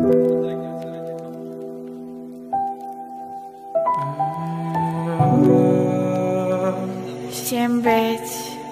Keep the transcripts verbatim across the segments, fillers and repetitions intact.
Всем быть.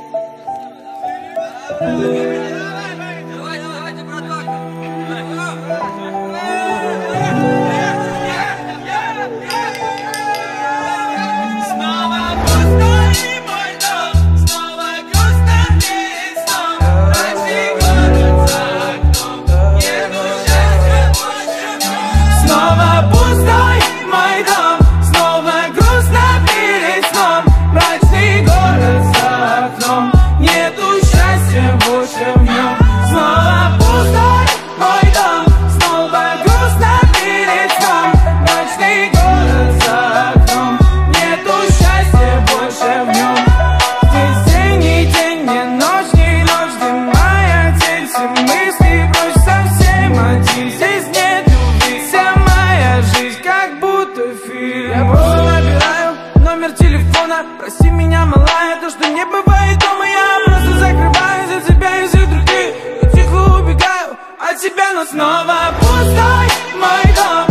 Я просто набираю номер телефона. Прости меня, малая, то, что не бывает дома. Я просто закрываю за тебя и всех других и тихо убегаю от тебя, но снова пустой мой дом.